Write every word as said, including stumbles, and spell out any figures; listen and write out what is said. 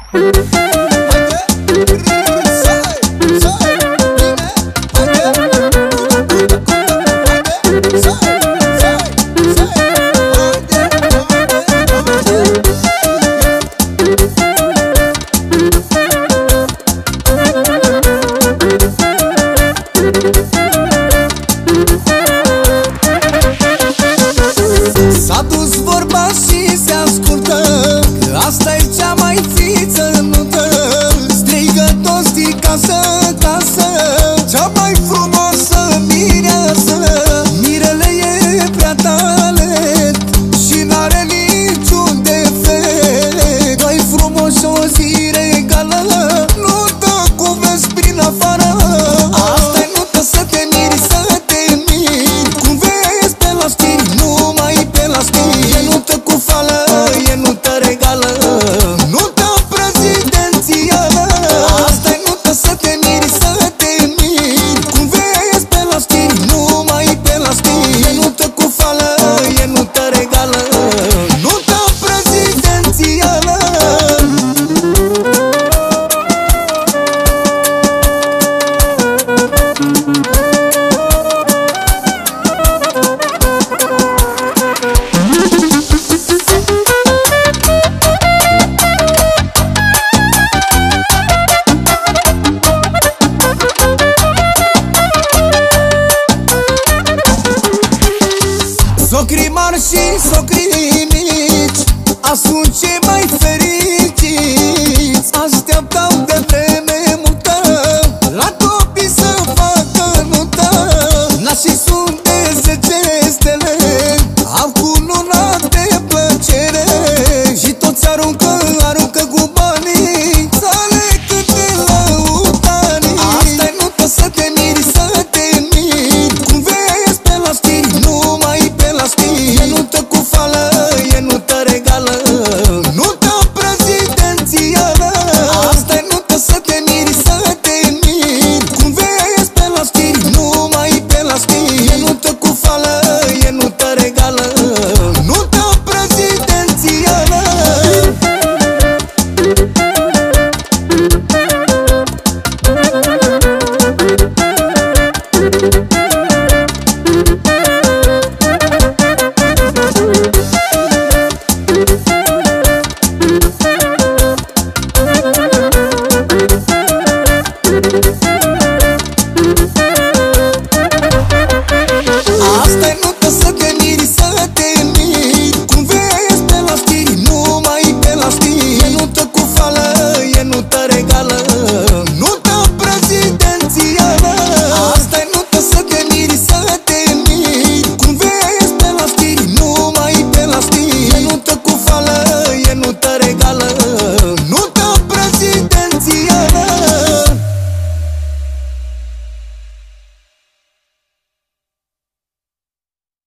S-a dus vorba și se ascultă că asta-i cea mai țițănută. Strigă toți din casă, casă, cea mai frumoasă mireasă. Mirele e prea talent și n-are niciun defect. Doi frumoși o zi regală, nu dă cu vezi prin afară. Asta-i nută să te miri, să te miri, cum vezi pe la știri, numai pe la știri. E nută cu fală, e nută regală, nută prezidențială. Asta-i nută să te miri, să te miri, cum vezi pe la știri, numai pe la știri. E nută cu fală, e nută regală, nută prezidențială. Socrii mari și socrii mici azi sunt cei mai fericiți. Așteptau de vreme multă la copii să facă nută. Nașii sunt de zece stele, au cununat de plăcere și toți aruncă, aruncă